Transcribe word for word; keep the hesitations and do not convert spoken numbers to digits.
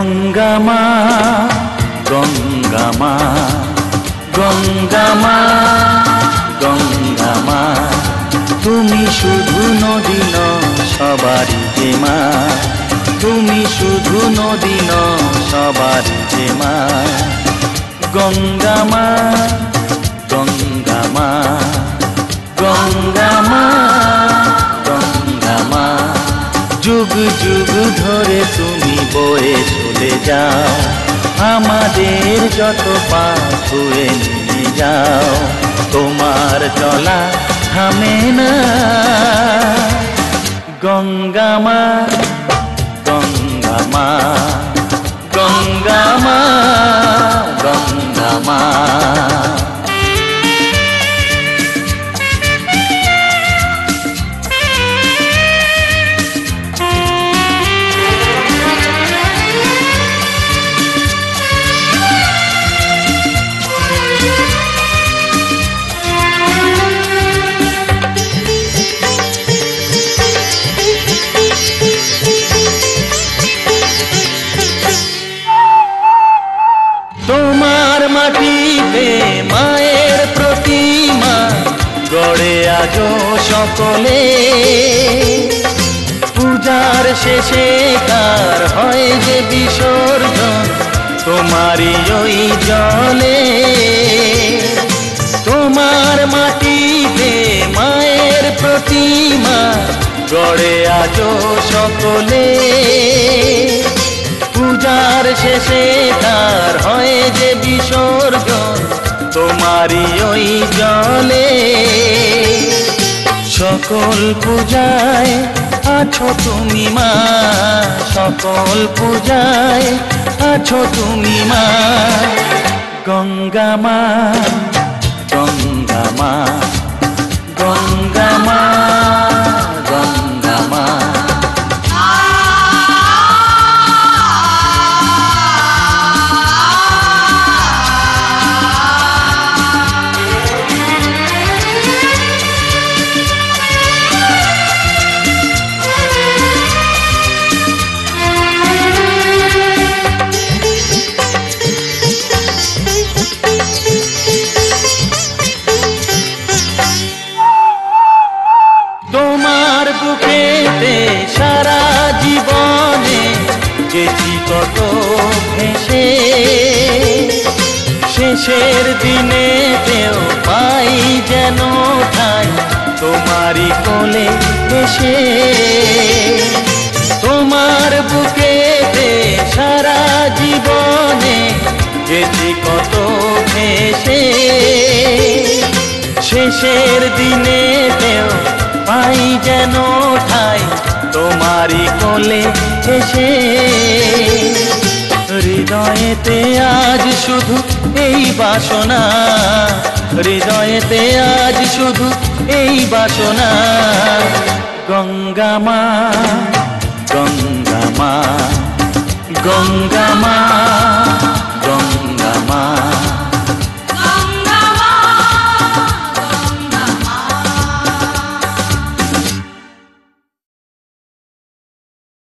গঙ্গা মা গঙ্গা মা গঙ্গা মা গঙ্গা মা, তুমি শুধু নদী নও সবারই যে মা, তুমি শুধু নদী নও সবারই যে মা। গঙ্গা মা গঙ্গা মা গঙ্গা মা গঙ্গা মা, যুগ যুগ ধরে তুমি বয়ে চলে যাও, আমাদের যত পাপ ধুয়ে নিয়ে যাও। তোমার চলা থামে না। গঙ্গা মা গঙ্গা মা গঙ্গা মা গঙ্গা মা। তোমার মাটিতে মায়ের প্রতিমা গড়ে আজো সকলে, পূজার শেষে কার হয় যে বিসর্জন তোমারই ওই জলে। তোমার মাটিতে মায়ের প্রতিমা গড়ে আজো সকলে, পূজার শেষে তার হয় যে বিসর্জন তোমারই ওই জলে। সকল পূজায় আছো তুমি মা, সকল পূজায় আছো তুমি মা। গঙ্গা মা গঙ্গা মা গঙ্গা মা গঙ্গা মা। তোমার বুকেতে সারা জীবনে গেছি কত ভেসে, শেষের দিনেতেও পাই যেন ঠাই তোমারই কোলে এসে। তোমার বুকেতে সারা জীবনে গেছি কত ভেসে, শেষের দিনেতেও পাই যেন ঠাই তোমারই কোলে এসে। হৃদয়েতে আজ শুধু এই বাসনা, হৃদয়েতে আজ শুধু এই বাসনা। গঙ্গা মা গঙ্গা মা গঙ্গা মা